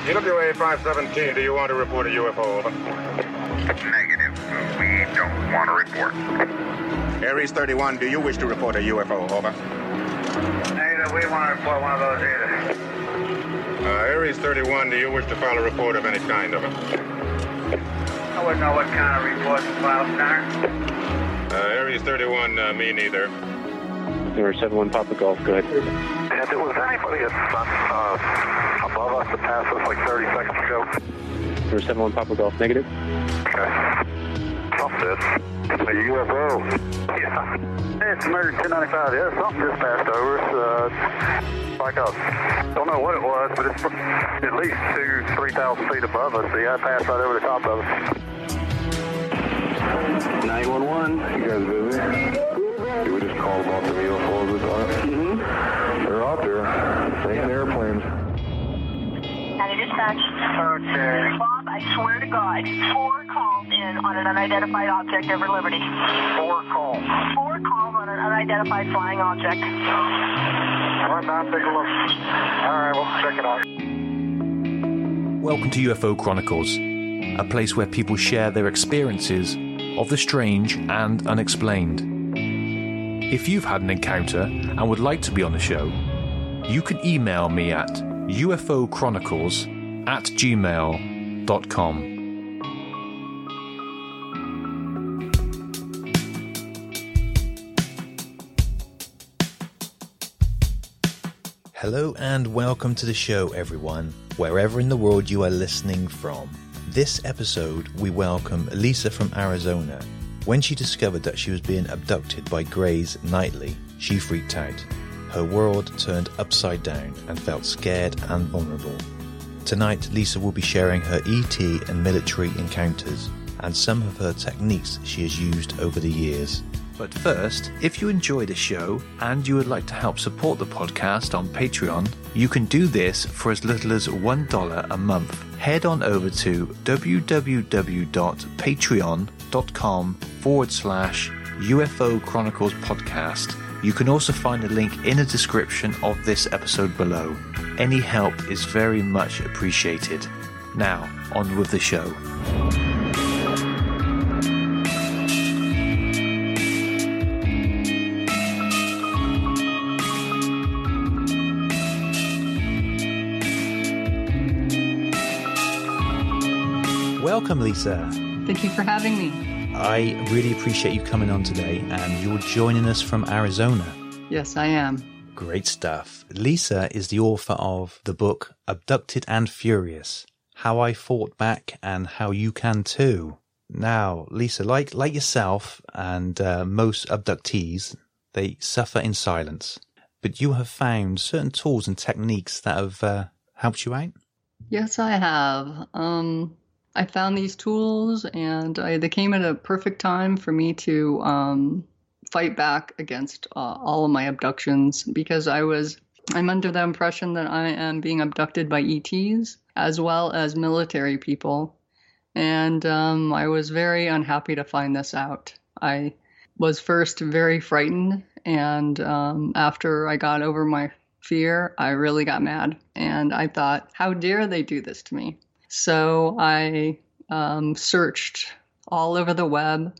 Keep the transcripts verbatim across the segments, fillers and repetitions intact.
U W A five seventeen, do you want to report a U F O? Over. Negative. We don't want to report. Aries thirty-one, do you wish to report a U F O? Over. Negative. We want to report one of those either. Uh, Aries thirty-one, do you wish to file a report of any kind? Over. I wouldn't know what kind of report to file, sir. Uh, Aries thirty-one, uh, me neither. Zero seven one Papa Golf, go ahead. If there was anybody that's uh, above us that passed us like thirty seconds ago. Zero seven one Papa Golf, negative. Okay. Trump this. A U F O. Yeah. Hey, it's American ten ninety-five. Yeah, something just passed over us. Uh, like a, don't know what it was, but it's at least two, three thousand feet above us. Yeah, it passed right over the top of us. nine one one. You guys busy? Did we just call about the U F Os this time? Mm-hmm. They're out there. Taking airplanes. County Dispatch. Okay. Bob, I swear to God, four calls in on an unidentified object over Liberty. Four calls. Four calls on an unidentified flying object. All right, now take a look. All right, we'll check it out. Welcome to U F O Chronicles, a place where people share their experiences of the strange and unexplained. If you've had an encounter and would like to be on the show, you can email me at ufochronicles at gmail dot com. Hello and welcome to the show, everyone, wherever in the world you are listening from. This episode, we welcome Lisa from Arizona. When she discovered that she was being abducted by Greys nightly, she freaked out. Her world turned upside down and felt scared and vulnerable. Tonight, Lisa will be sharing her E T and military encounters and some of her techniques she has used over the years. But first, if you enjoy the show and you would like to help support the podcast on Patreon, you can do this for as little as one dollar a month. Head on over to www.patreon.com forward slash UFO Chronicles podcast. You can also find a link in the description of this episode below. Any help is very much appreciated. Now, on with the show. Welcome, Lisa. Thank you for having me. I really appreciate you coming on today, and you're joining us from Arizona. Yes, I am. Great stuff. Lisa is the author of the book Abducted and Furious, How I Fought Back and How You Can Too. Now, Lisa, like like yourself and uh, most abductees, they suffer in silence. But you have found certain tools and techniques that have uh, helped you out? Yes, I have. Um... I found these tools, and I, they came at a perfect time for me to um, fight back against uh, all of my abductions, because I was, I'm under the impression that I am being abducted by E Ts as well as military people. And um, I was very unhappy to find this out. I was first very frightened, and um, after I got over my fear, I really got mad. And I thought, how dare they do this to me? So I um, searched all over the web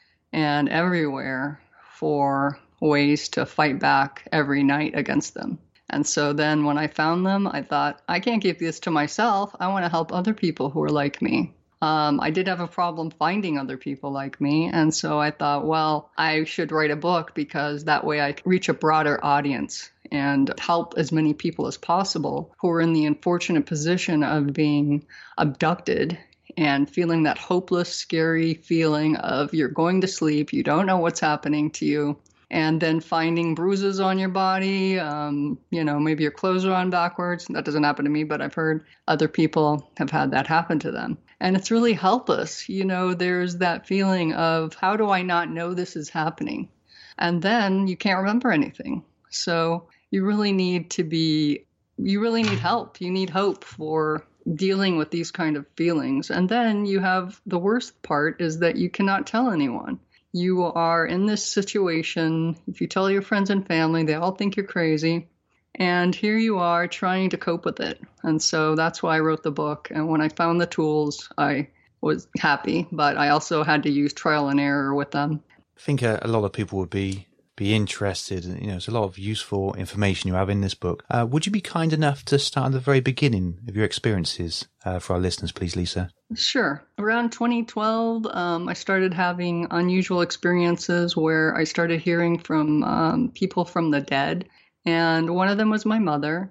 and everywhere for ways to fight back every night against them. And so then when I found them, I thought, I can't keep this to myself. I want to help other people who are like me. Um, I did have a problem finding other people like me. And so I thought, well, I should write a book, because that way I can reach a broader audience and help as many people as possible who are in the unfortunate position of being abducted and feeling that hopeless, scary feeling of you're going to sleep, you don't know what's happening to you, and then finding bruises on your body. Um, you know, maybe your clothes are on backwards. That doesn't happen to me, but I've heard other people have had that happen to them. And it's really helpless. You know, there's that feeling of, how do I not know this is happening? And then you can't remember anything. So you really need to be, you really need help. You need hope for dealing with these kind of feelings. And then you have the worst part is that you cannot tell anyone. You are in this situation. If you tell your friends and family, they all think you're crazy. And here you are trying to cope with it. And so that's why I wrote the book. And when I found the tools, I was happy, but I also had to use trial and error with them. I think a, a lot of people would be be interested. You know, there's a lot of useful information you have in this book. Uh, would you be kind enough to start at the very beginning of your experiences uh, for our listeners, please, Lisa? Sure. Around twenty twelve, um, I started having unusual experiences where I started hearing from um, people from the dead. And one of them was my mother.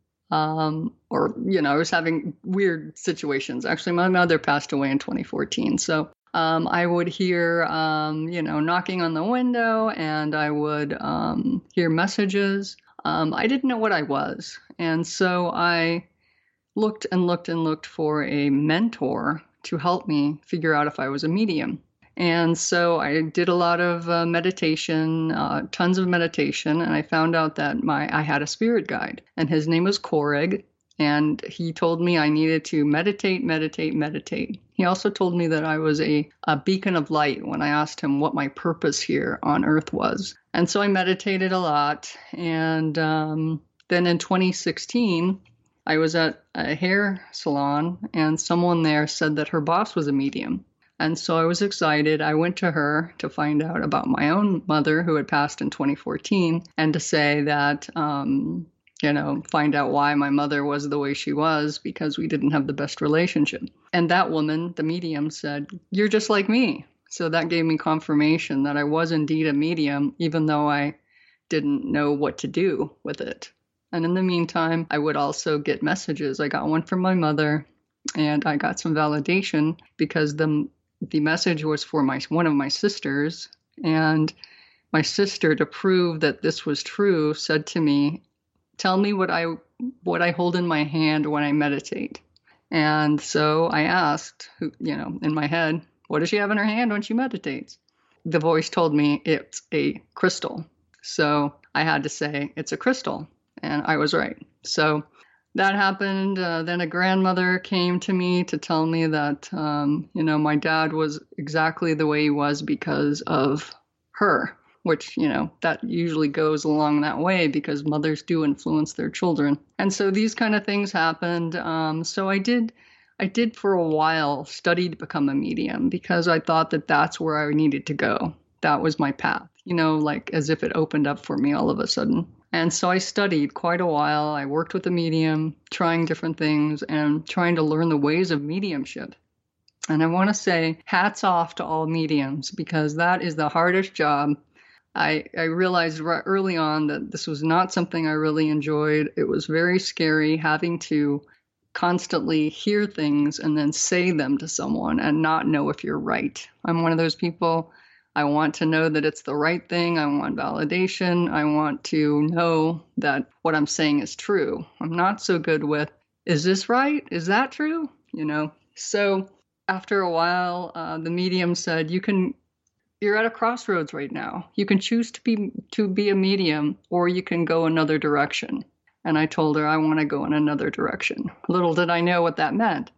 Um, or, you know, I was having weird situations. Actually, my mother passed away in twenty fourteen. So um, I would hear, um, you know, knocking on the window, and I would um, hear messages. Um, I didn't know what I was. And so I looked and looked and looked for a mentor to help me figure out if I was a medium. And so I did a lot of uh, meditation, uh, tons of meditation, and I found out that my I had a spirit guide, and his name was Koreg, and he told me I needed to meditate, meditate, meditate. He also told me that I was a, a beacon of light when I asked him what my purpose here on Earth was. And so I meditated a lot, and um, then in twenty sixteen, I was at a hair salon, and someone there said that her boss was a medium. And so I was excited. I went to her to find out about my own mother who had passed in twenty fourteen, and to say that, um, you know, find out why my mother was the way she was, because we didn't have the best relationship. And that woman, the medium, said, "You're just like me." So that gave me confirmation that I was indeed a medium, even though I didn't know what to do with it. And in the meantime, I would also get messages. I got one from my mother, and I got some validation because the The message was for my one of my sisters, and my sister, to prove that this was true, said to me, "Tell me what I what I hold in my hand when I meditate." And so I asked, you know, in my head, "What does she have in her hand when she meditates?" The voice told me it's a crystal. So I had to say it's a crystal, and I was right. So that happened. Uh, then a grandmother came to me to tell me that, um, you know, my dad was exactly the way he was because of her, which, you know, that usually goes along that way because mothers do influence their children. And so these kind of things happened. Um, so I did, I did for a while study to become a medium because I thought that that's where I needed to go. That was my path, you know, like as if it opened up for me all of a sudden. And so I studied quite a while. I worked with a medium, trying different things and trying to learn the ways of mediumship. And I want to say hats off to all mediums because that is the hardest job. I, I realized right early on that this was not something I really enjoyed. It was very scary having to constantly hear things and then say them to someone and not know if you're right. I'm one of those people. I want to know that it's the right thing. I want validation. I want to know that what I'm saying is true. I'm not so good with, is this right? Is that true? You know, so after a while, uh, the medium said, you can, you're at a crossroads right now. You can choose to be, to be a medium, or you can go another direction. And I told her I want to go in another direction. Little did I know what that meant.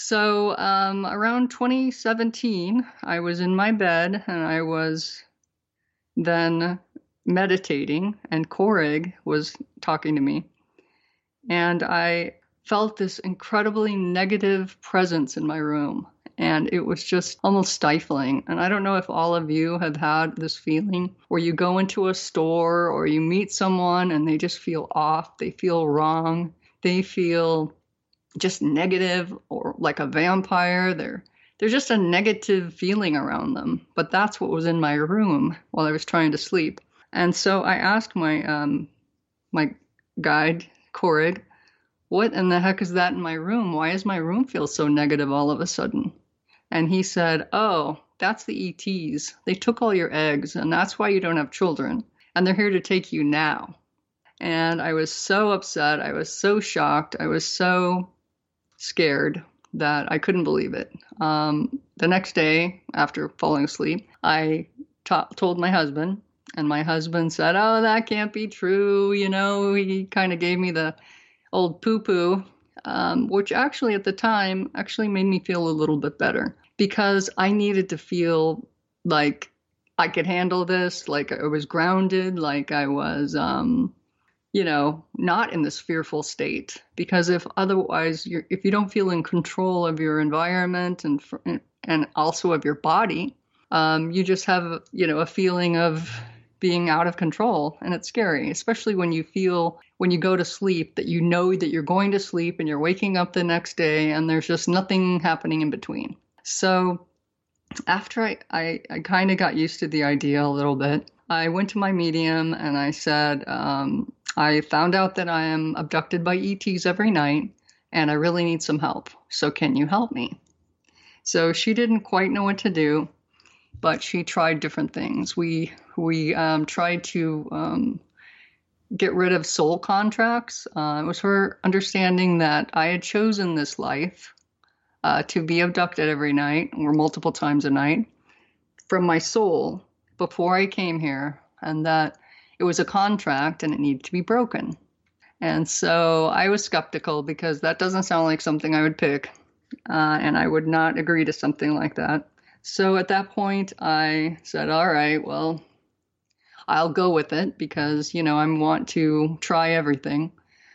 So um, around twenty seventeen, I was in my bed and I was then meditating, and Koreg was talking to me. And I felt this incredibly negative presence in my room. And it was just almost stifling. And I don't know if all of you have had this feeling where you go into a store or you meet someone and they just feel off, they feel wrong, they feel just negative or like a vampire. They're, there's just a negative feeling around them. But that's what was in my room while I was trying to sleep. And so I asked my um, my guide, Koreg, what in the heck is that in my room? Why does my room feel so negative all of a sudden? And he said, oh, that's the E Ts. They took all your eggs, and that's why you don't have children. And they're here to take you now. And I was so upset. I was so shocked. I was so scared that I couldn't believe it. Um, the next day, after falling asleep, I t- told my husband, and my husband said, oh, that can't be true. You know, he kind of gave me the old poo-poo, um, which actually at the time actually made me feel a little bit better because I needed to feel like I could handle this, like I was grounded, like I was, um, you know, not in this fearful state. Because if otherwise, you're, if you don't feel in control of your environment and and also of your body, um, you just have, you know, a feeling of being out of control, and it's scary, especially when you feel, when you go to sleep, that you know that you're going to sleep and you're waking up the next day and there's just nothing happening in between. So after I, I, I kind of got used to the idea a little bit, I went to my medium and I said, um, I found out that I am abducted by E Ts every night and I really need some help. So can you help me? So she didn't quite know what to do, but she tried different things. We we um, tried to um, get rid of soul contracts. Uh, it was her understanding that I had chosen this life uh, to be abducted every night, or multiple times a night, from my soul before I came here, and that it was a contract and it needed to be broken. And so I was skeptical because that doesn't sound like something I would pick, uh, and I would not agree to something like that. So at that point, I said, all right, well, I'll go with it because, you know, I want to try everything.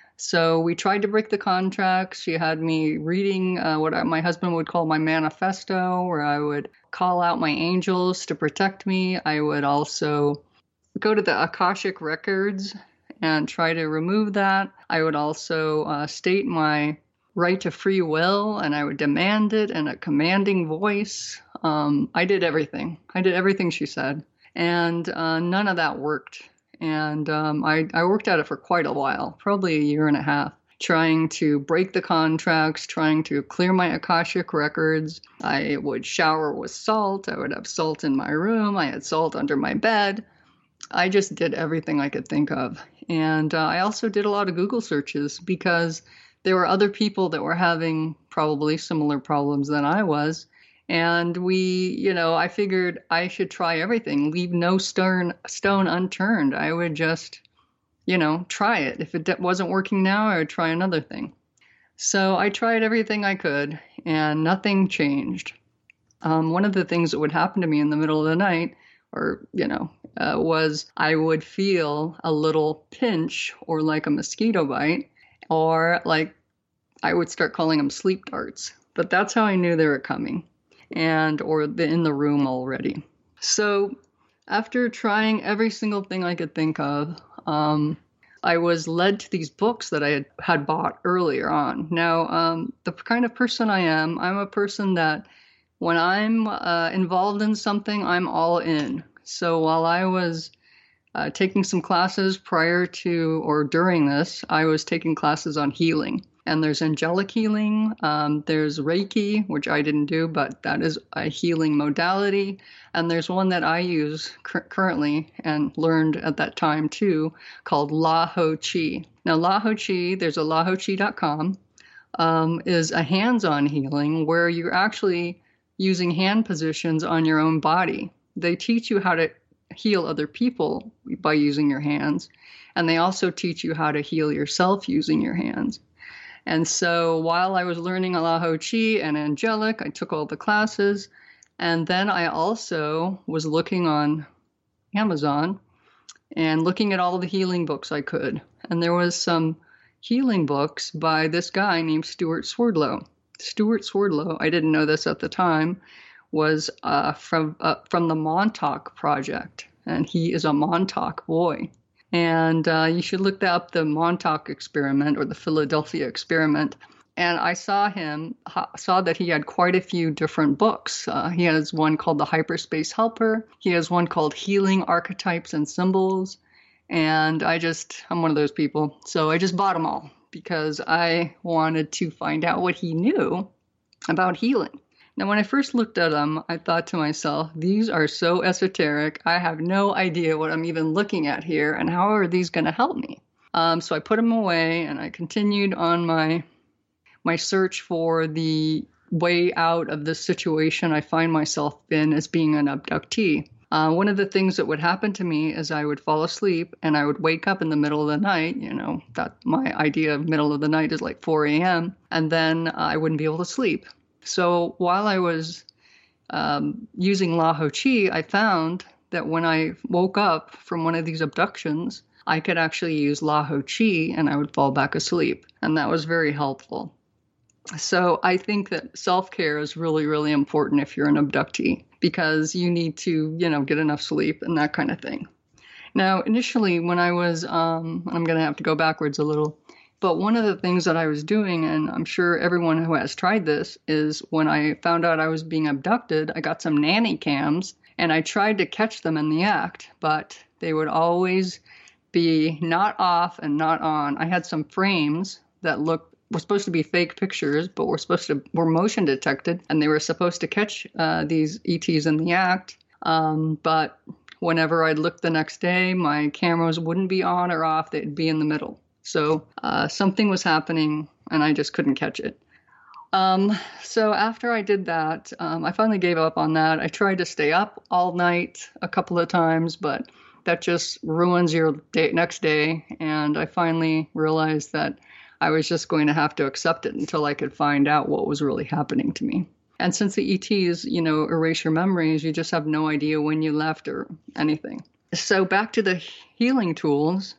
So we tried to break the contracts. She had me reading uh, what my husband would call my manifesto, where I would call out my angels to protect me. I would also go to the Akashic records and try to remove that. I would also uh, state my right to free will, and I would demand it in a commanding voice. Um, I did everything. I did everything she said. And uh, none of that worked. And um, I, I worked at it for quite a while, probably a year and a half, trying to break the contracts, trying to clear my Akashic records. I would shower with salt. I would have salt in my room. I had salt under my bed. I just did everything I could think of. And uh, I also did a lot of Google searches because there were other people that were having probably similar problems than I was. And we, you know, I figured I should try everything, leave no stone, stone unturned. I would just, you know, try it. If it wasn't working now, I would try another thing. So I tried everything I could and nothing changed. Um, one of the things that would happen to me in the middle of the night, or, you know, uh, was I would feel a little pinch or like a mosquito bite, or like I would start calling them sleep darts. But that's how I knew they were coming. And or the, in the room already. So after trying every single thing I could think of, um, I was led to these books that I had, had bought earlier on. Now, um, the kind of person I am, I'm a person that when I'm uh, involved in something, I'm all in. So while I was uh, taking some classes prior to or during this, I was taking classes on healing. And there's angelic healing, um, there's Reiki, which I didn't do, but that is a healing modality. And there's one that I use cur- currently and learned at that time too, called La Ho Chi. Now, La Ho Chi, there's a la ho chi dot com, um, is a hands-on healing where you're actually using hand positions on your own body. They teach you how to heal other people by using your hands. And they also teach you how to heal yourself using your hands. And so while I was learning La Ho Chi and angelic, I took all the classes. And then I also was looking on Amazon and looking at all the healing books I could. And there was some healing books by this guy named Stuart Swerdlow. Stuart Swerdlow, I didn't know this at the time, was uh, from uh, from the Montauk Project. And he is a Montauk boy. And uh, you should look up the Montauk experiment or the Philadelphia experiment. And I saw him, saw that he had quite a few different books. Uh, he has one called The Hyperspace Helper. He has one called Healing Archetypes and Symbols. And I just, I'm one of those people. So I just bought them all because I wanted to find out what he knew about healing. Now, when I first looked at them, I thought to myself, these are so esoteric. I have no idea what I'm even looking at here, and how are these going to help me? Um, so I put them away, and I continued on my my search for the way out of this situation I find myself in as being an abductee. Uh, one of the things that would happen to me is I would fall asleep, and I would wake up in the middle of the night. You know, that my idea of middle of the night is like four a.m., and then I wouldn't be able to sleep. So while I was um, using La Ho Chi, I found that when I woke up from one of these abductions, I could actually use Laho Chi and I would fall back asleep. And that was very helpful. So I think that self-care is really, really important if you're an abductee, because you need to, you know, get enough sleep and that kind of thing. Now, initially, when I was, um, I'm going to have to go backwards a little, but one of the things that I was doing, and I'm sure everyone who has tried this, is when I found out I was being abducted, I got some nanny cams and I tried to catch them in the act, but they would always be not off and not on. I had some frames that looked were supposed to be fake pictures, but were supposed to were motion detected, and they were supposed to catch uh, these E Ts in the act. Um, but whenever I'd look the next day, my cameras wouldn't be on or off; they'd be in the middle. So uh, something was happening, and I just couldn't catch it. Um, so after I did that, um, I finally gave up on that. I tried to stay up all night a couple of times, but that just ruins your day, next day. And I finally realized that I was just going to have to accept it until I could find out what was really happening to me. And since the E Ts, you know, erase your memories, you just have no idea when you left or anything. So back to the healing tools.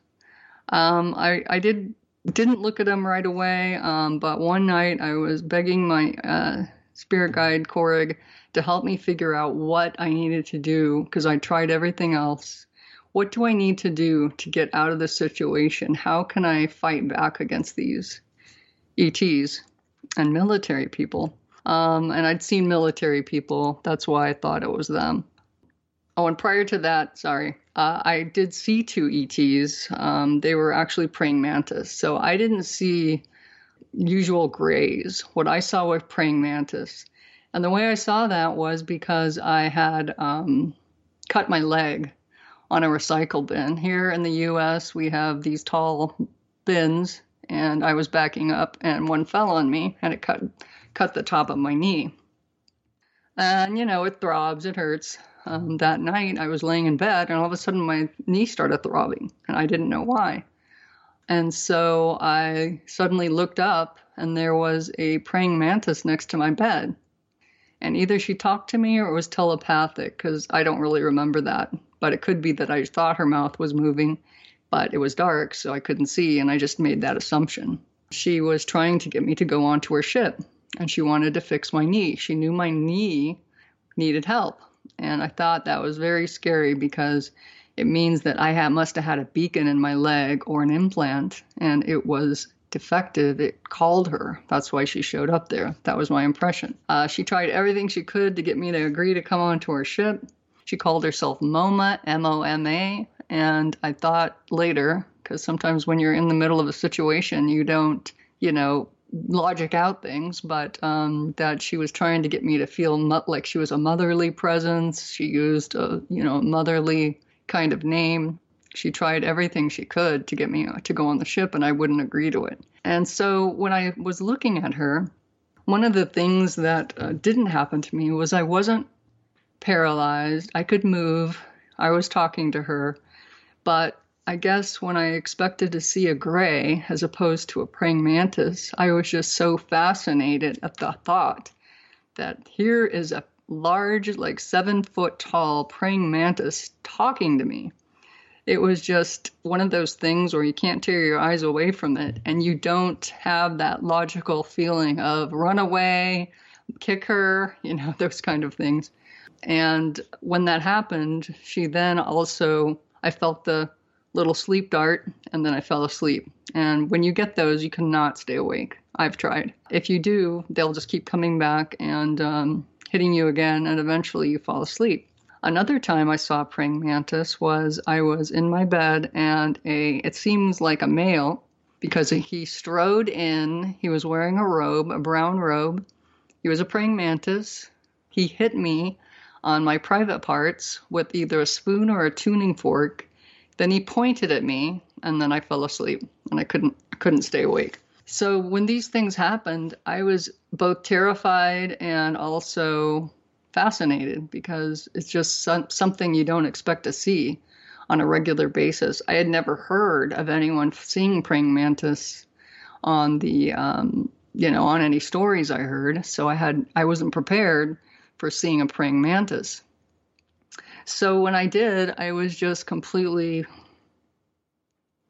Um, I, I did, didn't look at them right away, um, but one night I was begging my uh, spirit guide, Korig, to help me figure out what I needed to do, because I tried everything else. What do I need to do to get out of this situation? How can I fight back against these E Ts and military people? Um, and I'd seen military people. That's why I thought it was them. Oh, and prior to that, sorry, uh, I did see two E Ts. Um, they were actually praying mantis. So I didn't see usual grays. What I saw was praying mantis. And the way I saw that was because I had um, cut my leg on a recycle bin. Here in the U S, we have these tall bins, and I was backing up, and one fell on me, and it cut cut the top of my knee. And, you know, it throbs, it hurts. Um, that night, I was laying in bed, and all of a sudden, my knee started throbbing, and I didn't know why. And so I suddenly looked up, and there was a praying mantis next to my bed. And either she talked to me or it was telepathic, because I don't really remember that. But it could be that I thought her mouth was moving, but it was dark, so I couldn't see, and I just made that assumption. She was trying to get me to go onto her ship, and she wanted to fix my knee. She knew my knee needed help, and I thought that was very scary because it means that I had, must have had a beacon in my leg or an implant, and it was defective. It called her. That's why she showed up there. That was my impression. Uh, she tried everything she could to get me to agree to come onto her ship. She called herself MoMA, M O M A, and I thought later, because sometimes when you're in the middle of a situation, you don't, you know, logic out things, but um, that she was trying to get me to feel mo- like she was a motherly presence. She used a, you know, motherly kind of name. She tried everything she could to get me to go on the ship, and I wouldn't agree to it. And so when I was looking at her, one of the things that uh, didn't happen to me was I wasn't paralyzed. I could move. I was talking to her. But I guess when I expected to see a gray as opposed to a praying mantis, I was just so fascinated at the thought that here is a large, like seven foot tall praying mantis talking to me. It was just one of those things where you can't tear your eyes away from it, and you don't have that logical feeling of run away, kick her, you know, those kind of things. And when that happened, she then also, I felt the little sleep dart, and then I fell asleep. And when you get those, you cannot stay awake. I've tried. If you do, they'll just keep coming back and um, hitting you again, and eventually you fall asleep. Another time I saw a praying mantis was I was in my bed, and a it seems like a male, because he strode in. He was wearing a robe, a brown robe. He was a praying mantis. He hit me on my private parts with either a spoon or a tuning fork. Then he pointed at me, and then I fell asleep, and I couldn't couldn't stay awake. So when these things happened, I was both terrified and also fascinated, because it's just some, something you don't expect to see on a regular basis. I had never heard of anyone seeing praying mantis on the, um, you know, on any stories I heard. So I had, I wasn't prepared for seeing a praying mantis. So when I did, I was just completely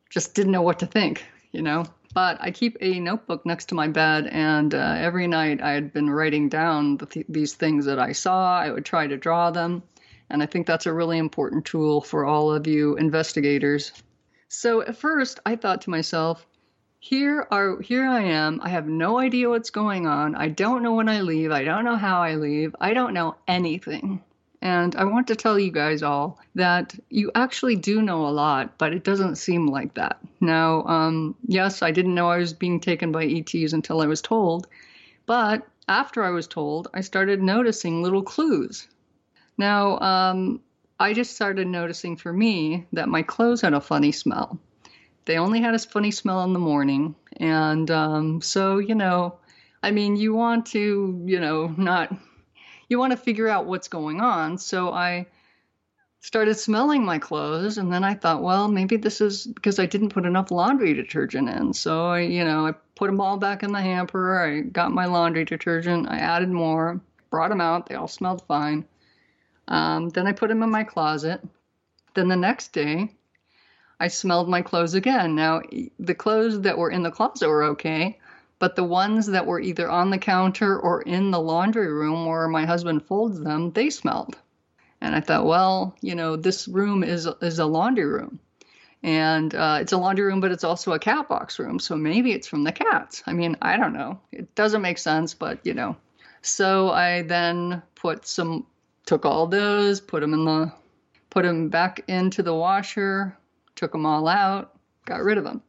just didn't know what to think, you know. But I keep a notebook next to my bed, and uh, every night I had been writing down the th- these things that I saw. I would try to draw them, and I think that's a really important tool for all of you investigators. So at first, I thought to myself, here are here I am. I have no idea what's going on. I don't know when I leave. I don't know how I leave. I don't know anything. And I want to tell you guys all that you actually do know a lot, but it doesn't seem like that. Now, um, yes, I didn't know I was being taken by E Ts until I was told, but after I was told, I started noticing little clues. Now, um, I just started noticing for me that my clothes had a funny smell. They only had a funny smell in the morning, and um, so, you know, I mean, you want to, you know, not... You want to figure out what's going on. So I started smelling my clothes, and then I thought, well, maybe this is because I didn't put enough laundry detergent in. So I, you know, I put them all back in the hamper. I got my laundry detergent. I added more, brought them out. They all smelled fine. Um, then I put them in my closet. Then the next day, I smelled my clothes again. Now, the clothes that were in the closet were okay, but the ones that were either on the counter or in the laundry room where my husband folds them, they smelled. And I thought, well, you know, this room is is a laundry room. And uh, it's a laundry room, but it's also a cat box room. So maybe it's from the cats. I mean, I don't know. It doesn't make sense, but, you know. So I then put some, took all those, put them in the, put them back into the washer, took them all out, got rid of them.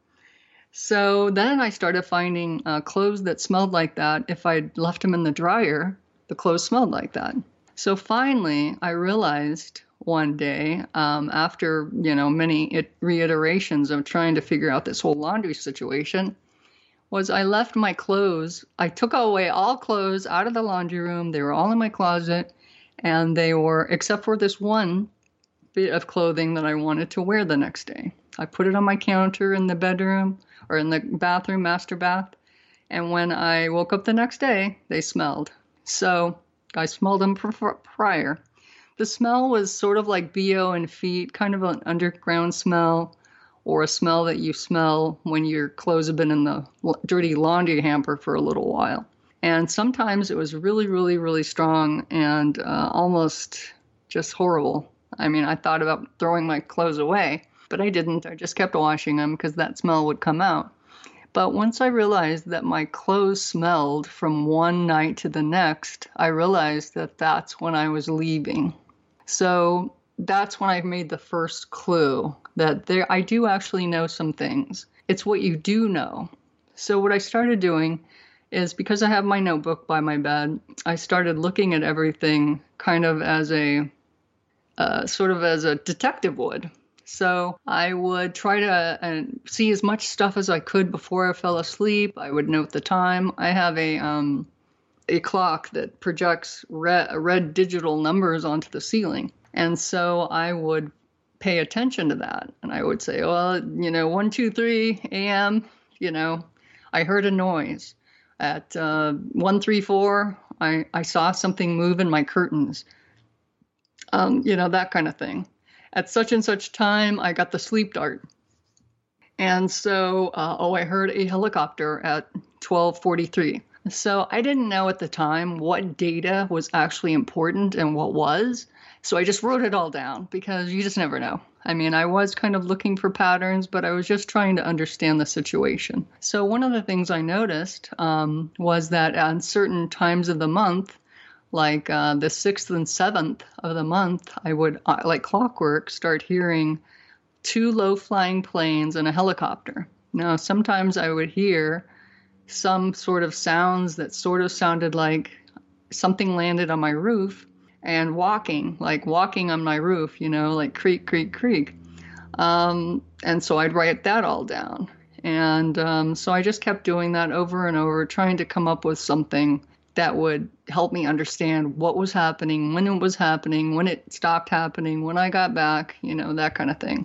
So then I started finding uh, clothes that smelled like that. If I'd left them in the dryer, the clothes smelled like that. So finally, I realized one day, um, after, you know, many it- reiterations of trying to figure out this whole laundry situation, was I left my clothes. I took away all clothes out of the laundry room. They were all in my closet, and they were, except for this one bit of clothing that I wanted to wear the next day. I put it on my counter in the bedroom or in the bathroom, master bath. And when I woke up the next day, they smelled. So I smelled them pr- prior. The smell was sort of like B O and feet, kind of an underground smell, or a smell that you smell when your clothes have been in the dirty laundry hamper for a little while. And sometimes it was really, really, really strong and uh, almost just horrible. I mean, I thought about throwing my clothes away, but I didn't. I just kept washing them because that smell would come out. But once I realized that my clothes smelled from one night to the next, I realized that that's when I was leaving. So that's when I made the first clue that there I do actually know some things. It's what you do know. So what I started doing is, because I have my notebook by my bed, I started looking at everything kind of as a, uh, sort of as a detective would. So I would try to uh, see as much stuff as I could before I fell asleep. I would note the time. I have a um, a clock that projects red, red digital numbers onto the ceiling. And so I would pay attention to that. And I would say, well, you know, one two three a.m., you know, I heard a noise. At uh, one three four, I, I saw something move in my curtains. Um, you know, that kind of thing. At such and such time, I got the sleep dart. And so, uh, oh, I heard a helicopter at twelve forty-three. So I didn't know at the time what data was actually important and what was. So I just wrote it all down because you just never know. I mean, I was kind of looking for patterns, but I was just trying to understand the situation. So one of the things I noticed um, was that on certain times of the month, like uh, the sixth and seventh of the month, I would, uh, like clockwork, start hearing two low-flying planes and a helicopter. Now, sometimes I would hear some sort of sounds that sort of sounded like something landed on my roof and walking, like walking on my roof, you know, like creak, creak, creak. Um, and so I'd write that all down. And um, so I just kept doing that over and over, trying to come up with something that would help me understand what was happening, when it was happening, when it stopped happening, when I got back, you know, that kind of thing.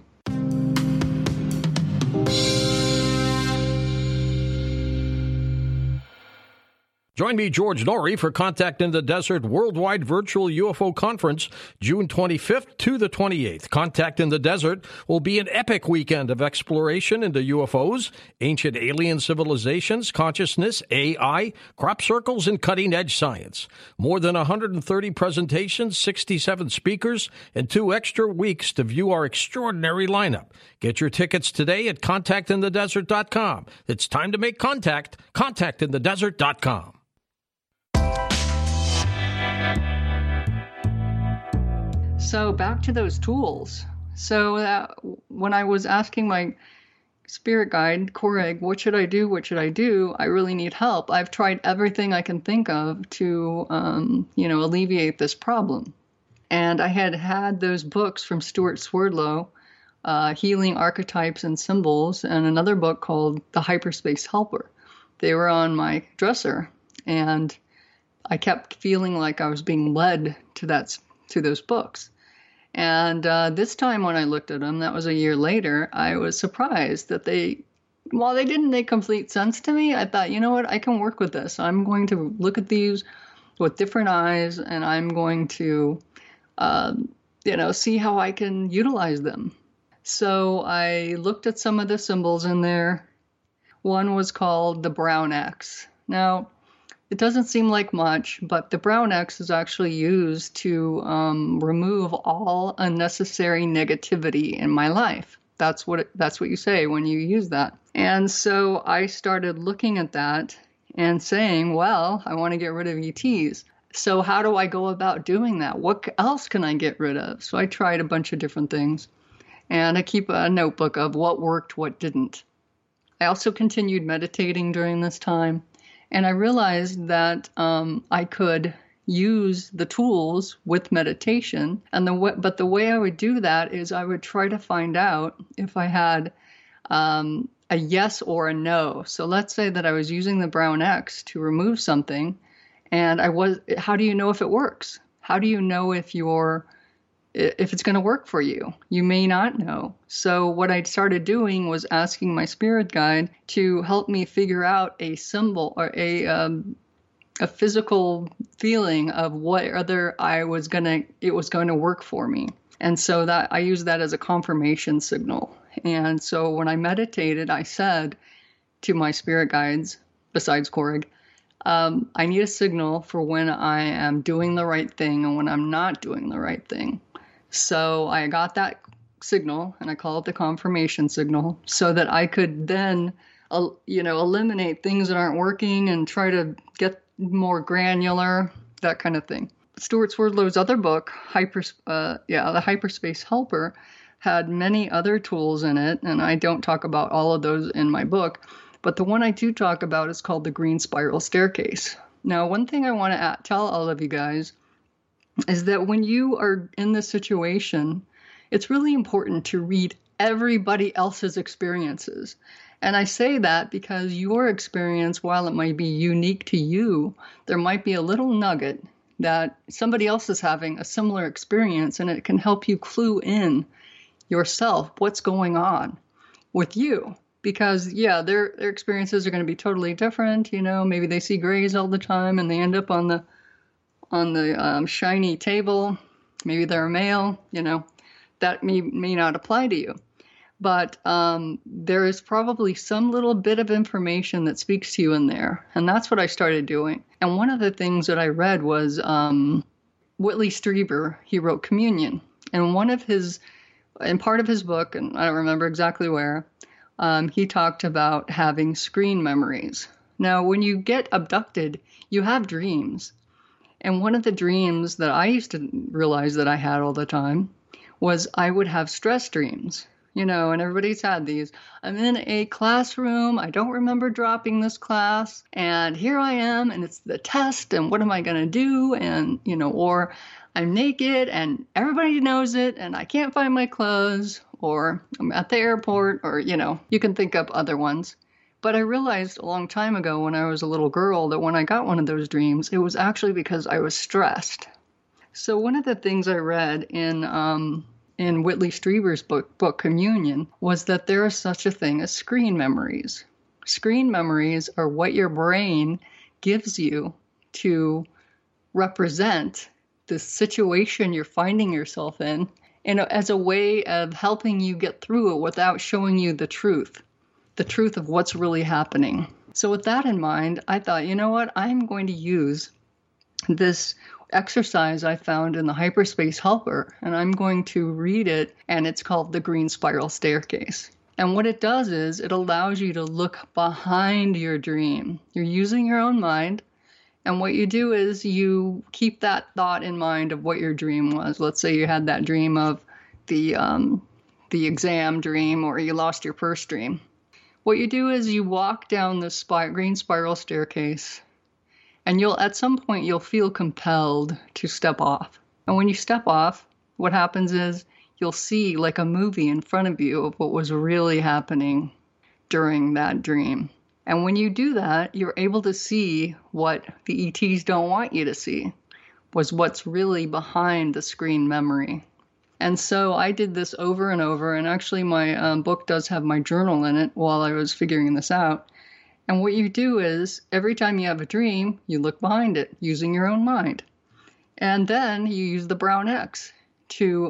Join me, George Norrie, for Contact in the Desert Worldwide Virtual U F O Conference, June twenty-fifth to the twenty-eighth. Contact in the Desert will be an epic weekend of exploration into U F Os, ancient alien civilizations, consciousness, A I, crop circles, and cutting-edge science. More than one hundred thirty presentations, sixty-seven speakers, and two extra weeks to view our extraordinary lineup. Get your tickets today at contact in the desert dot com. It's time to make contact. contact in the desert dot com. So back to those tools. So uh, when I was asking my spirit guide, Koreg, what should I do? What should I do? I really need help. I've tried everything I can think of to, um, you know, alleviate this problem. And I had had those books from Stuart Swerdlow, uh, Healing Archetypes and Symbols, and another book called The Hyperspace Helper. They were on my dresser, and I kept feeling like I was being led to that to those books. And uh, this time when I looked at them, that was a year later, I was surprised that they, while they didn't make complete sense to me, I thought, you know what, I can work with this. I'm going to look at these with different eyes, and I'm going to, um, you know, see how I can utilize them. So I looked at some of the symbols in there. One was called the Brown X. Now, it doesn't seem like much, but the Brown X is actually used to um, remove all unnecessary negativity in my life. That's what it, that's what you say when you use that. And so I started looking at that and saying, well, I want to get rid of E Ts. So how do I go about doing that? What else can I get rid of? So I tried a bunch of different things. And I keep a notebook of what worked, what didn't. I also continued meditating during this time. And I realized that um, I could use the tools with meditation. And the w- but the way I would do that is I would try to find out if I had um, a yes or a no. So let's say that I was using the Brown X to remove something, and I was. How do you know if it works? How do you know if you're if it's going to work for you? You may not know. So what I started doing was asking my spirit guide to help me figure out a symbol or a um, a physical feeling of whether I was going to it was going to work for me. And so that I used that as a confirmation signal. And so when I meditated, I said to my spirit guides, besides Koreg, um, I need a signal for when I am doing the right thing and when I'm not doing the right thing. So I got that signal, and I call it the confirmation signal, so that I could then, uh, you know, eliminate things that aren't working and try to get more granular, that kind of thing. Stuart Swerdlow's other book, Hyper, uh, yeah, The Hyperspace Helper, had many other tools in it, and I don't talk about all of those in my book, but the one I do talk about is called the Green Spiral Staircase. Now, one thing I want to tell all of you guys is that when you are in this situation, it's really important to read everybody else's experiences. And I say that because your experience, while it might be unique to you, there might be a little nugget that somebody else is having a similar experience, and it can help you clue in yourself what's going on with you. Because, yeah, their their experiences are going to be totally different. You know, maybe they see grays all the time and they end up on the on the um, shiny table. Maybe they're a male, you know, that may, may not apply to you. But um, there is probably some little bit of information that speaks to you in there. And that's what I started doing. And one of the things that I read was um, Whitley Strieber. He wrote Communion. And one of his, in part of his book, and I don't remember exactly where, um, he talked about having screen memories. Now, when you get abducted, you have dreams. And one of the dreams that I used to realize that I had all the time was I would have stress dreams, you know, and everybody's had these. I'm in a classroom. I don't remember dropping this class. And here I am, and it's the test. And what am I going to do? And, you know, or I'm naked and everybody knows it and I can't find my clothes, or I'm at the airport, or, you know, you can think up other ones. But I realized a long time ago when I was a little girl that when I got one of those dreams, it was actually because I was stressed. So one of the things I read in um, in Whitley Strieber's book, book Communion, was that there is such a thing as screen memories. Screen memories are what your brain gives you to represent the situation you're finding yourself in, and as a way of helping you get through it without showing you the truth, the truth of what's really happening. So with that in mind, I thought, you know what, I'm going to use this exercise I found in the Hyperspace Helper, and I'm going to read it, and it's called the Green Spiral Staircase. And what it does is it allows you to look behind your dream. You're using your own mind, and what you do is you keep that thought in mind of what your dream was. Let's say you had that dream of the um, the exam dream, or you lost your purse dream. What you do is you walk down the spy- green spiral staircase, and you'll at some point you'll feel compelled to step off. And when you step off, what happens is you'll see like a movie in front of you of what was really happening during that dream. And when you do that, you're able to see what the E Ts don't want you to see, was what's really behind the screen memory. And so I did this over and over, and actually my um, book does have my journal in it while I was figuring this out. And what you do is, every time you have a dream, you look behind it using your own mind. And then you use the brown X to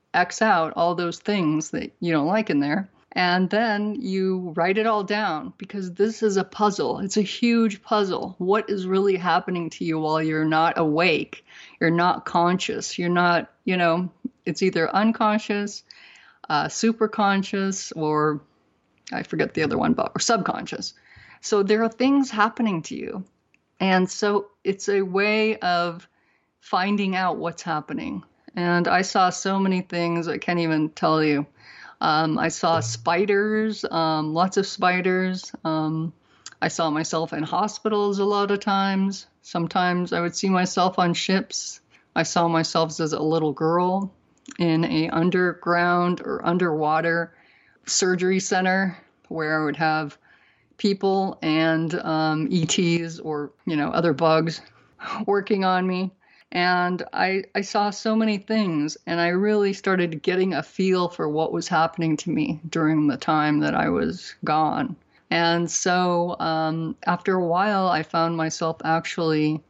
X out all those things that you don't like in there. And then you write it all down, because this is a puzzle. It's a huge puzzle. What is really happening to you while you're not awake? You're not conscious. You're not, you know, it's either unconscious, uh, super conscious, or I forget the other one, but or subconscious. So there are things happening to you. And so it's a way of finding out what's happening. And I saw so many things I can't even tell you. Um, I saw spiders, um, lots of spiders. Um, I saw myself in hospitals a lot of times. Sometimes I would see myself on ships. I saw myself as a little girl in a underground or underwater surgery center where I would have people and um, E Ts or, you know, other bugs working on me. And I, I saw so many things, and I really started getting a feel for what was happening to me during the time that I was gone. And so um, after a while, I found myself actually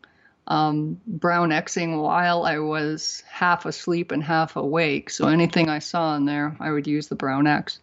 um, brown Xing while I was half asleep and half awake. So anything I saw in there, I would use the brown X.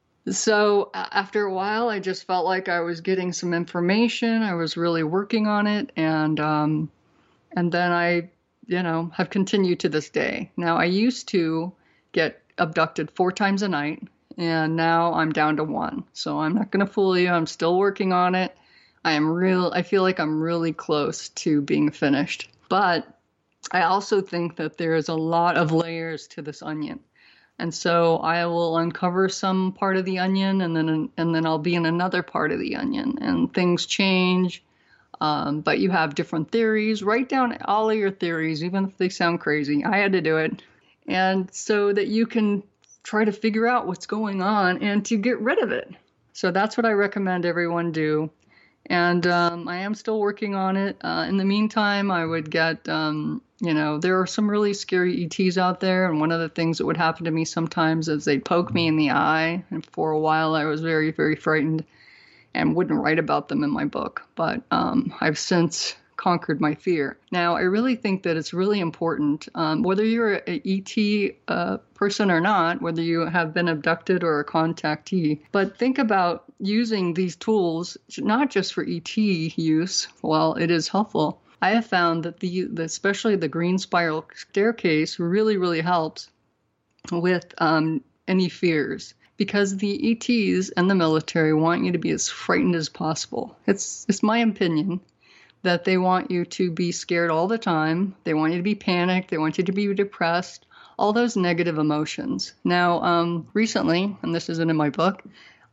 So after a while, I just felt like I was getting some information. I was really working on it. And um, and then I... you know, have continued to this day. Now, I used to get abducted four times a night, and now I'm down to one. So I'm not going to fool you. I'm still working on it. I am real. I feel like I'm really close to being finished. But I also think that there is a lot of layers to this onion. And so I will uncover some part of the onion, and then and then I'll be in another part of the onion, and things change. Um, but you have different theories. Write down all of your theories, even if they sound crazy. I had to do it. And so that you can try to figure out what's going on and to get rid of it. So that's what I recommend everyone do. And um, I am still working on it. Uh, in the meantime, I would get, um, you know, there are some really scary E Ts out there. And one of the things that would happen to me sometimes is they'd poke me in the eye. And for a while, I was very, very frightened and wouldn't write about them in my book. But um, I've since conquered my fear. Now, I really think that it's really important, um, whether you're an E T uh, person or not, whether you have been abducted or a contactee, but think about using these tools, not just for E T use, while it is helpful. I have found that the, the especially the green spiral staircase really, really helps with um, any fears. Because the E Ts and the military want you to be as frightened as possible. It's it's my opinion that they want you to be scared all the time. They want you to be panicked. They want you to be depressed. All those negative emotions. Now, um, recently, and this isn't in my book,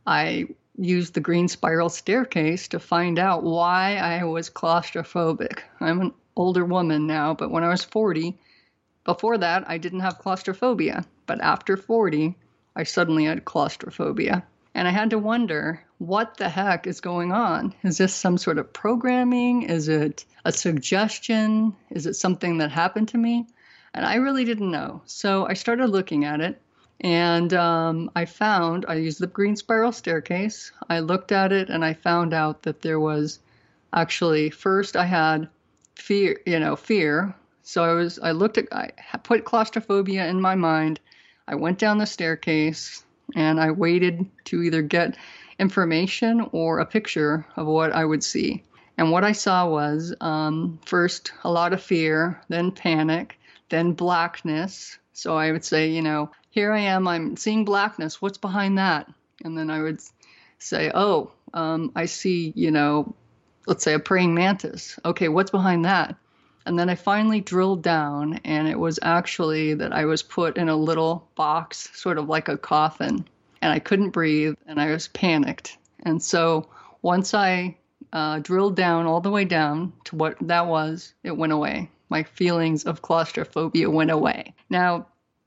I used the green spiral staircase to find out why I was claustrophobic. I'm an older woman now, but when I was forty, before that, I didn't have claustrophobia. But after forty, I suddenly had claustrophobia. And I had to wonder, what the heck is going on? Is this some sort of programming? Is it a suggestion? Is it something that happened to me? And I really didn't know. So I started looking at it, and um, I found, I used the green spiral staircase. I looked at it, and I found out that there was actually, first I had fear, you know, fear. So I was, I looked at, I put claustrophobia in my mind. I went down the staircase and I waited to either get information or a picture of what I would see. And what I saw was um, first a lot of fear, then panic, then blackness. So I would say, you know, here I am, I'm seeing blackness. What's behind that? And then I would say, oh, um, I see, you know, let's say a praying mantis. Okay, what's behind that? And then I finally drilled down, and it was actually that I was put in a little box, sort of like a coffin, and I couldn't breathe, and I was panicked. And so once I uh, drilled down all the way down to what that was, it went away. My feelings of claustrophobia went away. Now,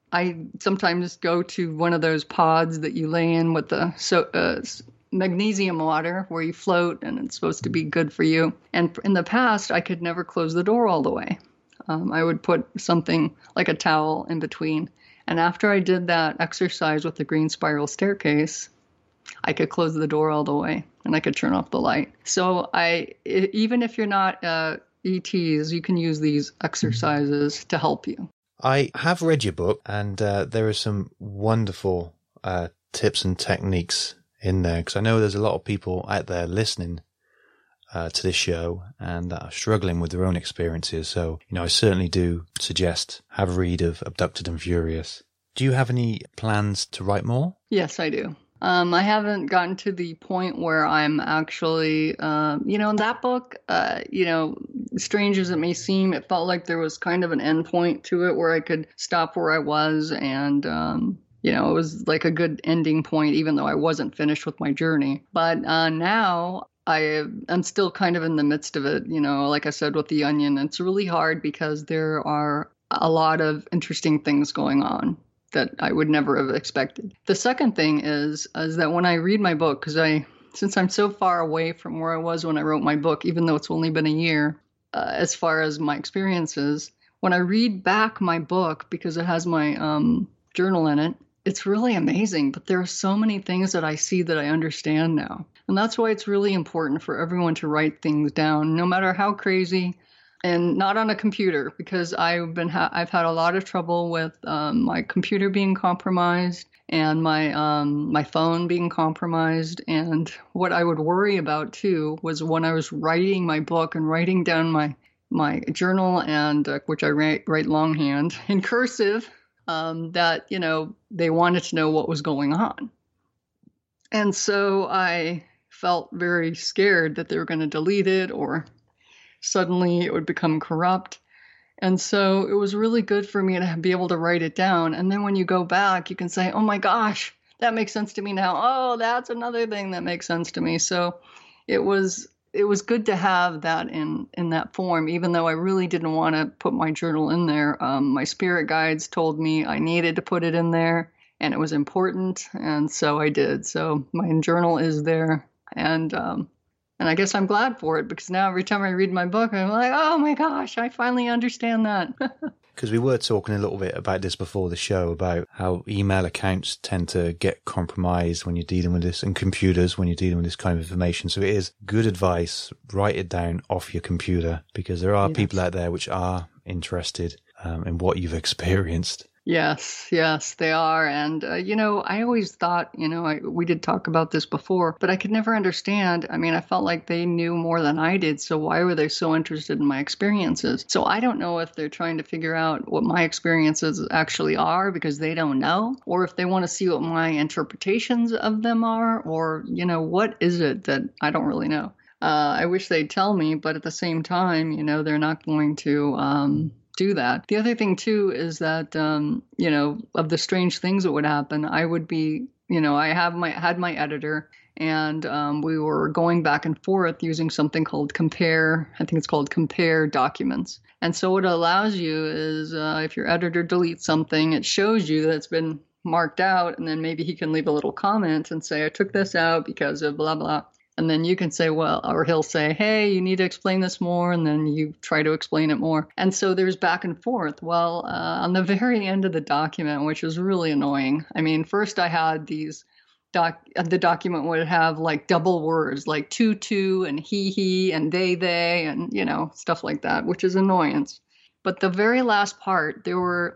I sometimes go to one of those pods that you lay in with the so, uh, magnesium water where you float, and it's supposed to be good for you. And in the past, I could never close the door all the way. Um, I would put something like a towel in between. And after I did that exercise with the green spiral staircase, I could close the door all the way, and I could turn off the light. So I, even if you're not uh, E Ts, you can use these exercises to help you. I have read your book, and uh, there are some wonderful uh, tips and techniques in there, because I know there's a lot of people out there listening uh, to this show and are struggling with their own experiences. So, you know, I certainly do suggest have a read of Abducted and Furious. Do you have any plans to write more? Yes, I do. Um, I haven't gotten to the point where I'm actually, uh, you know, in that book, uh, you know, strange as it may seem, it felt like there was kind of an end point to it where I could stop where I was. And, um, you know, it was like a good ending point, even though I wasn't finished with my journey. But uh, now I am still kind of in the midst of it. You know, like I said, with The Onion, it's really hard because there are a lot of interesting things going on that I would never have expected. The second thing is, is that when I read my book, because I, since I'm so far away from where I was when I wrote my book, even though it's only been a year, uh, as far as my experiences, when I read back my book, because it has my um, journal in it, it's really amazing. But there are so many things that I see that I understand now. And that's why it's really important for everyone to write things down, no matter how crazy. And not on a computer, because I've been ha- I've had a lot of trouble with um, my computer being compromised and my um, my phone being compromised. And what I would worry about too was when I was writing my book and writing down my my journal, and uh, which I write write longhand in cursive, um, that you know they wanted to know what was going on, and so I felt very scared that they were going to delete it or suddenly it would become corrupt. And so it was really good for me to be able to write it down. And then when you go back, you can say, oh my gosh, that makes sense to me now. Oh, that's another thing that makes sense to me. So it was it was good to have that in, in that form, even though I really didn't want to put my journal in there. Um, my spirit guides told me I needed to put it in there and it was important. And so I did. So my journal is there. And um And I guess I'm glad for it, because now every time I read my book, I'm like, oh my gosh, I finally understand that. Because we were talking a little bit about this before the show, about how email accounts tend to get compromised when you're dealing with this, and computers when you're dealing with this kind of information. So it is good advice. Write it down off your computer, because there are yes. people out there which are interested um, in what you've experienced. Yes, yes, they are. And, uh, you know, I always thought, you know, I, we did talk about this before, but I could never understand. I mean, I felt like they knew more than I did. So why were they so interested in my experiences? So I don't know if they're trying to figure out what my experiences actually are because they don't know, or if they want to see what my interpretations of them are, or, you know, what is it that I don't really know. Uh, I wish they'd tell me, but at the same time, you know, they're not going to um, do that. The other thing, too, is that, um, you know, of the strange things that would happen, I would be, you know, I have my had my editor, and um, we were going back and forth using something called Compare. I think it's called Compare Documents. And so what it allows you is uh, if your editor deletes something, it shows you that it's been marked out, and then maybe he can leave a little comment and say, I took this out because of blah, blah. And then you can say, well, or he'll say, hey, you need to explain this more. And then you try to explain it more. And so there's back and forth. Well, uh, on the very end of the document, which was really annoying. I mean, first I had these doc, the document would have like double words, like to, to, and he, he, and they, they, and, you know, stuff like that, which is annoyance. But the very last part, there were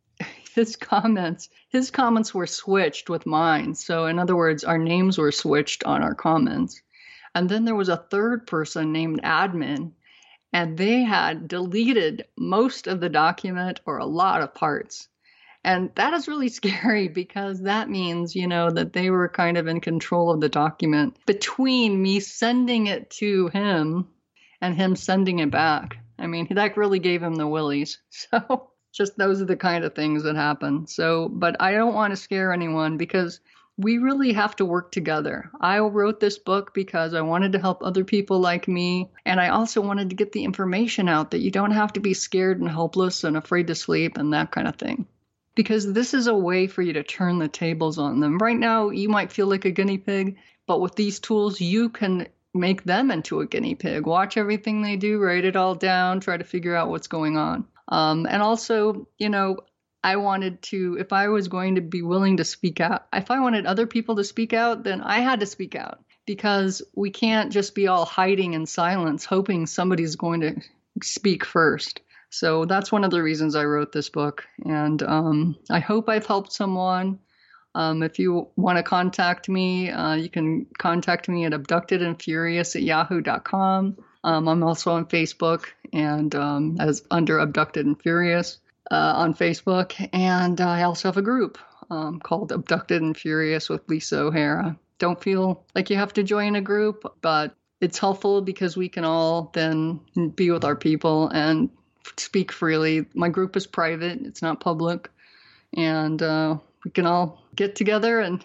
his comments, his comments were switched with mine. So in other words, our names were switched on our comments. And then there was a third person named admin, and they had deleted most of the document or a lot of parts. And that is really scary because that means, you know, that they were kind of in control of the document between me sending it to him and him sending it back. I mean, that really gave him the willies. So just those are the kind of things that happen. So, but I don't want to scare anyone because we really have to work together. I wrote this book because I wanted to help other people like me. And I also wanted to get the information out that you don't have to be scared and helpless and afraid to sleep and that kind of thing. Because this is a way for you to turn the tables on them. Right now, you might feel like a guinea pig, but with these tools, you can make them into a guinea pig. Watch everything they do, write it all down, try to figure out what's going on. Um, and also, you know, I wanted to, if I was going to be willing to speak out, if I wanted other people to speak out, then I had to speak out because we can't just be all hiding in silence, hoping somebody's going to speak first. So that's one of the reasons I wrote this book. And um, I hope I've helped someone. Um, if you want to contact me, uh, you can contact me at abductedandfurious at yahoo dot com. Um, I'm also on Facebook and um, as under Abducted and Furious uh, on Facebook. And I also have a group um, called Abducted and Furious with Lisa O'Hara. Don't feel like you have to join a group, but it's helpful because we can all then be with our people and speak freely. My group is private. It's not public. And uh, we can all get together and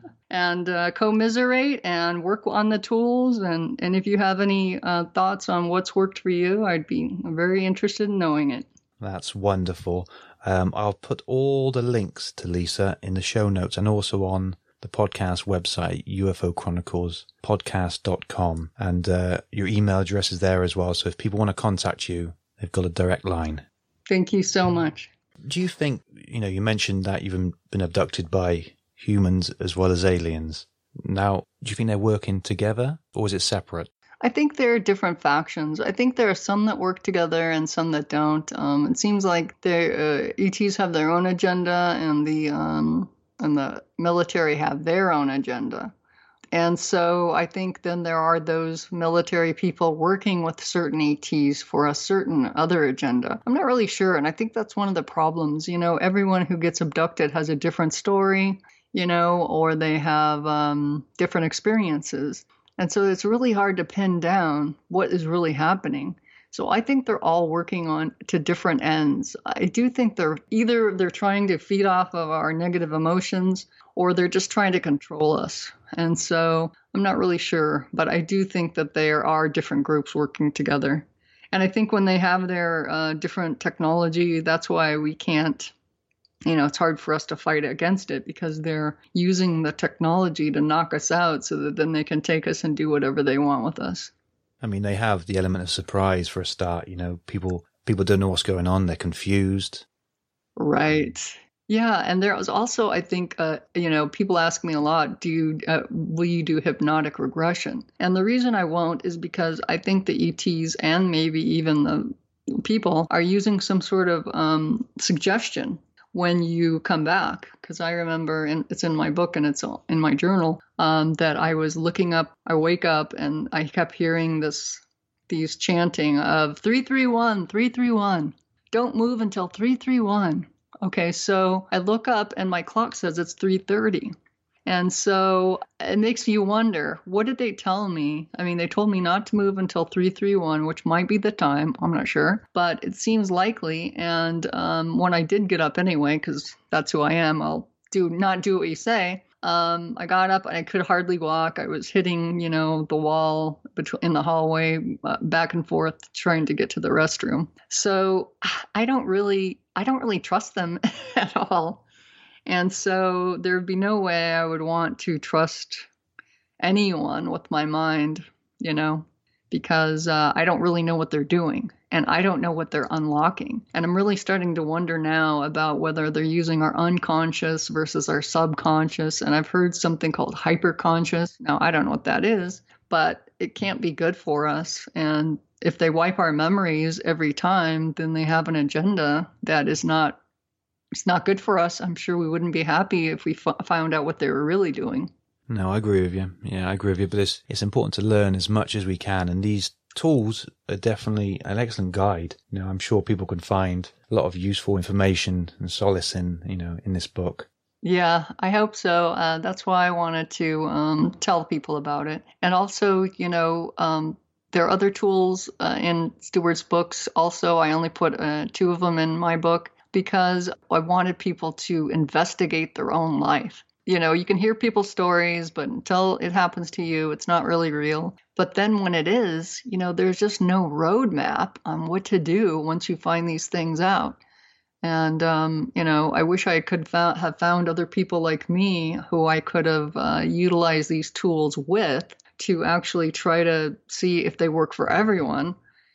and uh, commiserate and work on the tools. And, and if you have any uh, thoughts on what's worked for you, I'd be very interested in knowing it. That's wonderful. Um, I'll put all the links to Lisa in the show notes and also on the podcast website, U F O Chronicles podcast dot com. And uh, your email address is there as well. So if people want to contact you, they've got a direct line. Thank you so much. Do you think, you know, you mentioned that you've been abducted by humans as well as aliens. Now, do you think they're working together or is it separate? I think there are different factions. I think there are some that work together and some that don't. Um, it seems like the uh, E Ts have their own agenda and the um, and the military have their own agenda. And so I think then there are those military people working with certain E Ts for a certain other agenda. I'm not really sure. And I think that's one of the problems. You know, everyone who gets abducted has a different story, you know, or they have um, different experiences. And so it's really hard to pin down what is really happening. So I think they're all working on to different ends. I do think they're either they're trying to feed off of our negative emotions or they're just trying to control us. And so I'm not really sure, but I do think that there are different groups working together. And I think when they have their uh, different technology, that's why we can't, you know, it's hard for us to fight against it because they're using the technology to knock us out so that then they can take us and do whatever they want with us. I mean, they have the element of surprise for a start. You know, people people don't know what's going on. They're confused. Right. Yeah. And there was also, I think, uh, you know, people ask me a lot, do you, uh, will you do hypnotic regression? And the reason I won't is because I think the E Ts and maybe even the people are using some sort of um, suggestion when you come back. Because I remember, and it's in my book and it's in my journal, um, that I was looking up, I wake up and I kept hearing this, these chanting of three three one, three three one, don't move until three three one. Okay, so I look up and my clock says it's three thirty. And so it makes you wonder, what did they tell me? I mean, they told me not to move until three three one, which might be the time. I'm not sure, but it seems likely. And um, when I did get up anyway, because that's who I am, I'll do not do what you say. Um, I got up and I could hardly walk. I was hitting, you know, the wall between, in the hallway, uh, back and forth, trying to get to the restroom. So I don't really, I don't really trust them at all. And so there would be no way I would want to trust anyone with my mind, you know. because uh, I don't really know what they're doing and I don't know what they're unlocking. And I'm really starting to wonder now about whether they're using our unconscious versus our subconscious. And I've heard something called hyperconscious. Now, I don't know what that is, but it can't be good for us. And if they wipe our memories every time, then they have an agenda that is not, it's not good for us. I'm sure we wouldn't be happy if we f- found out what they were really doing. No, I agree with you. Yeah, I agree with you. But it's, it's important to learn as much as we can. And these tools are definitely an excellent guide. You know, I'm sure people can find a lot of useful information and solace in, you know, in this book. Yeah, I hope so. Uh, that's why I wanted to um, tell people about it. And also, you know, um, there are other tools uh, in Stewart's books. Also, I only put uh, two of them in my book because I wanted people to investigate their own life. You know, you can hear people's stories, but until it happens to you, it's not really real. But then when it is, you know, there's just no roadmap on what to do once you find these things out. And, um, you know, I wish I could fo- have found other people like me who I could have uh, utilized these tools with to actually try to see if they work for everyone.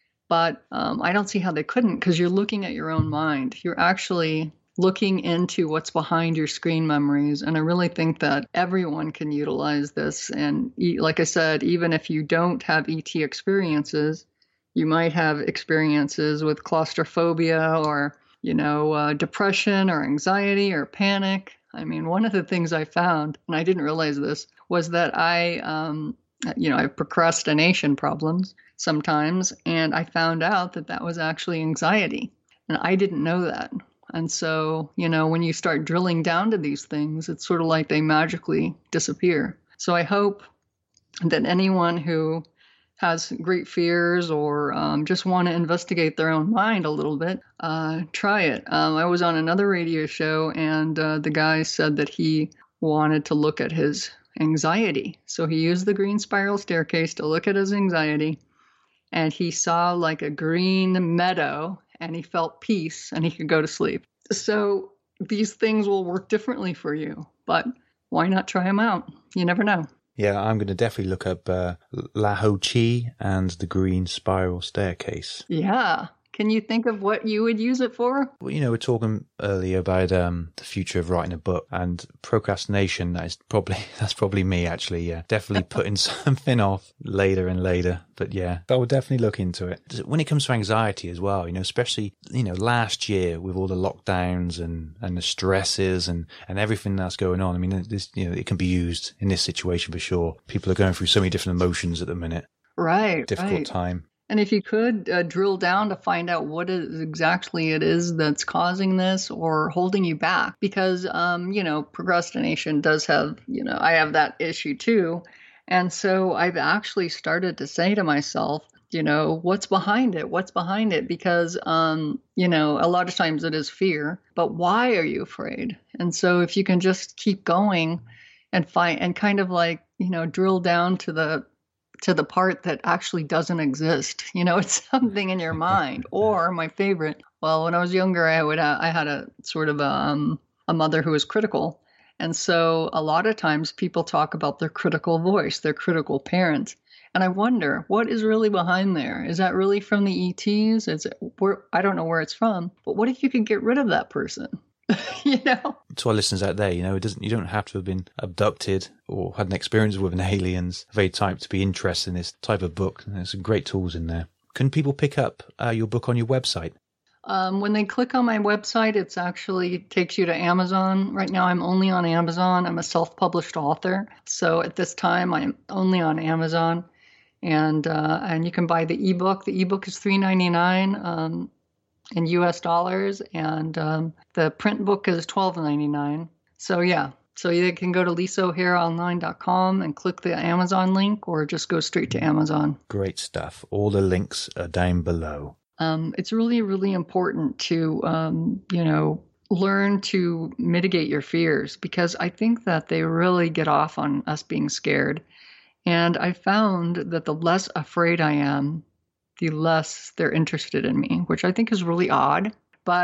But um, I don't see how they couldn't, because you're looking at your own mind. You're actually looking into what's behind your screen memories. And I really think that everyone can utilize this. And like I said, even if you don't have E T experiences, you might have experiences with claustrophobia or, you know, uh, depression or anxiety or panic. I mean, one of the things I found, and I didn't realize this, was that I, um, you know, I have procrastination problems sometimes. And I found out that that was actually anxiety. And I didn't know that. And so, you know, when you start drilling down to these things, it's sort of like they magically disappear. So I hope that anyone who has great fears or um, just want to investigate their own mind a little bit, uh, try it. Um, I was on another radio show and uh, the guy said that he wanted to look at his anxiety. So he used the green spiral staircase to look at his anxiety, and he saw like a green meadow and he felt peace and he could go to sleep. So these things will work differently for you, but why not try them out? You never know. Yeah, I'm going to definitely look up uh, La Ho Chi and the green spiral staircase. Yeah. Can you think of what you would use it for? Well, you know, we're talking earlier about um, the future of writing a book, and procrastination. That is probably that's probably me actually. Yeah, definitely putting something off later and later. But yeah, I would definitely look into it. When it comes to anxiety as well, you know, especially you know last year with all the lockdowns and, and the stresses and, and everything that's going on. I mean, this you know it can be used in this situation for sure. People are going through so many different emotions at the minute. Right. Difficult right. time. And if you could uh, drill down to find out what is exactly it is that's causing this or holding you back, because, um, you know, procrastination does have, you know, I have that issue too. And so I've actually started to say to myself, you know, what's behind it? What's behind it? Because, um, you know, a lot of times it is fear, but why are you afraid? And so if you can just keep going and find and kind of like, you know, drill down to the to the part that actually doesn't exist. You know, it's something in your mind. Or my favorite, well, when I was younger, I would uh, I had a sort of a, um, a mother who was critical. And so a lot of times people talk about their critical voice, their critical parent. And I wonder, what is really behind there? Is that really from the E Ts? Is it, where, I don't know where it's from. But what if you could get rid of that person? You know, to our listeners out there, you know, it doesn't. You don't have to have been abducted or had an experience with an aliens of any type to be interested in this type of book. There's some great tools in there. Can people pick up uh, your book on your website? Um, when they click on my website, it's actually takes you to Amazon. Right now, I'm only on Amazon. I'm a self-published author, so at this time, I'm only on Amazon, and uh, and you can buy the ebook. The ebook is three ninety-nine. Um, in U S dollars, and um, the print book is twelve ninety-nine. So yeah, so you can go to lisa o'hara online dot com and click the Amazon link, or just go straight to Amazon. Great stuff. All the links are down below. Um, it's really, really important to, um, you know, learn to mitigate your fears, because I think that they really get off on us being scared. And I found that the less afraid I am, the less they're interested in me, which I think is really odd. But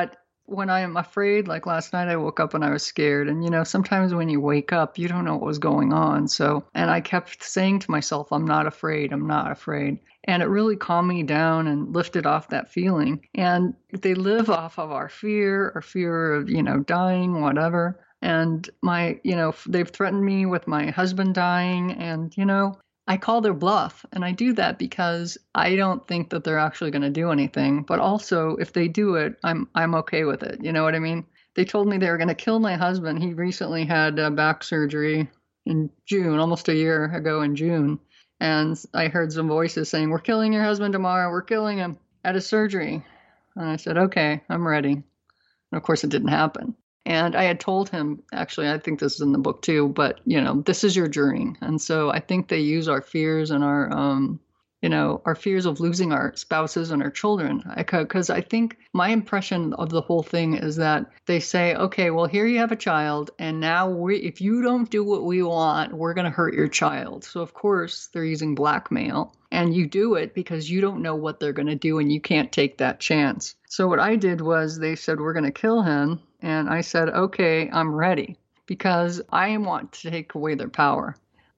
when I am afraid, like last night I woke up and I was scared. And, you know, sometimes when you wake up, you don't know what was going on. So, and I kept saying to myself, I'm not afraid, I'm not afraid. And it really calmed me down and lifted off that feeling. And they live off of our fear, our fear of, you know, dying, whatever. And my, you know, they've threatened me with my husband dying. And, you know, I call their bluff, and I do that because I don't think that they're actually going to do anything. But also, if they do it, I'm I'm okay with it. You know what I mean? They told me they were going to kill my husband. He recently had uh, back surgery in June, almost a year ago in June. And I heard some voices saying, we're killing your husband tomorrow. We're killing him at his surgery. And I said, okay, I'm ready. And of course, it didn't happen. And I had told him, actually, I think this is in the book too, but, you know, this is your journey. And so I think they use our fears and our, um, you know, our fears of losing our spouses and our children. Because I think my impression of the whole thing is that they say, okay, well, here you have a child. And now we, if you don't do what we want, we're going to hurt your child. So, of course, they're using blackmail. And you do it because you don't know what they're going to do and you can't take that chance. So what I did was they said, we're going to kill him. And I said, okay, I'm ready because I want to take away their power.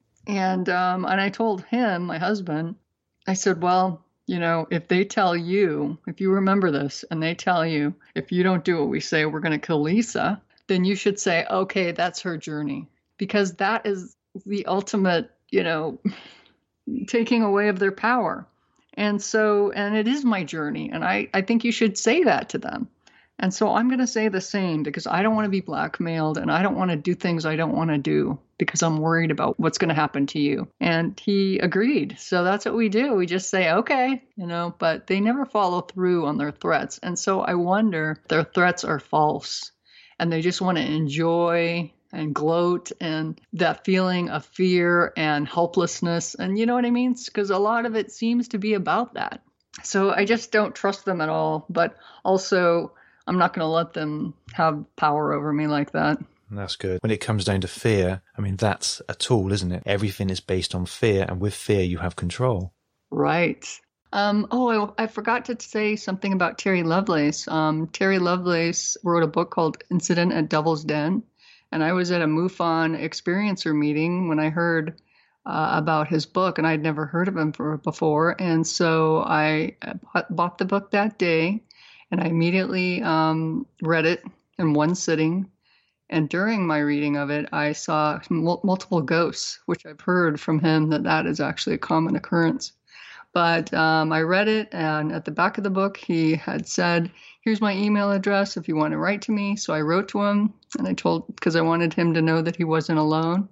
And um, and I told him, my husband, I said, well, you know, if they tell you, if you remember this, and they tell you, if you don't do what we say, we're going to kill Lisa, then you should say, okay, that's her journey. Because that is the ultimate, you know, taking away of their power. And so, and it is my journey. And I, I think you should say that to them. And so I'm going to say the same because I don't want to be blackmailed and I don't want to do things I don't want to do because I'm worried about what's going to happen to you. And he agreed. So that's what we do. We just say, okay, you know, but they never follow through on their threats. And so I wonder if their threats are false and they just want to enjoy and gloat and that feeling of fear and helplessness. And you know what I mean? Because a lot of it seems to be about that. So I just don't trust them at all. But also, I'm not going to let them have power over me like that. That's good. When it comes down to fear, I mean, that's a tool, isn't it? Everything is based on fear, and with fear, you have control. Right. Um, oh, I, I forgot to say something about Terry Lovelace. Um, Terry Lovelace wrote a book called Incident at Devil's Den, and I was at a MUFON experiencer meeting when I heard uh, about his book, and I'd never heard of him for, before, and so I bought the book that day. And I immediately um, read it in one sitting. And during my reading of it, I saw mul- multiple ghosts, which I've heard from him that that is actually a common occurrence. But um, I read it, and at the back of the book, he had said, here's my email address if you want to write to me. So I wrote to him, and I told, because I wanted him to know that he wasn't alone.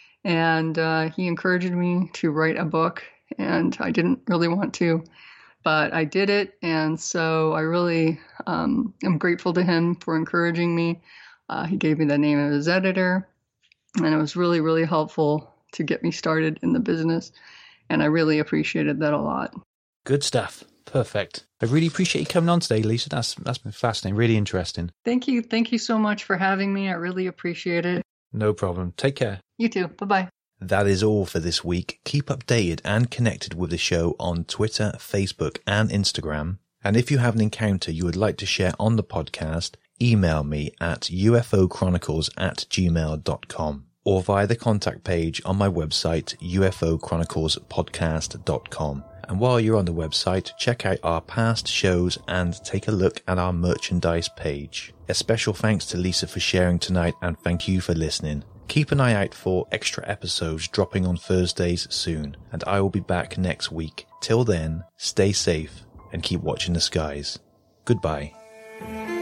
And uh, he encouraged me to write a book, and I didn't really want to. But I did it, and so I really um, am grateful to him for encouraging me. Uh, he gave me the name of his editor, and it was really, really helpful to get me started in the business, and I really appreciated that a lot. Good stuff. Perfect. I really appreciate you coming on today, Lisa. That's that's been fascinating, really interesting. Thank you. Thank you so much for having me. I really appreciate it. No problem. Take care. You too. Bye-bye. That is all for this week. Keep updated and connected with the show on Twitter, Facebook, and Instagram. And if you have an encounter you would like to share on the podcast, email me at U F O chronicles at gmail dot com or via the contact page on my website, U F O chronicles podcast dot com. And while you're on the website, check out our past shows and take a look at our merchandise page. A special thanks to Lisa for sharing tonight, and thank you for listening. Keep an eye out for extra episodes dropping on Thursdays soon, and I will be back next week. Till then, stay safe and keep watching the skies. Goodbye.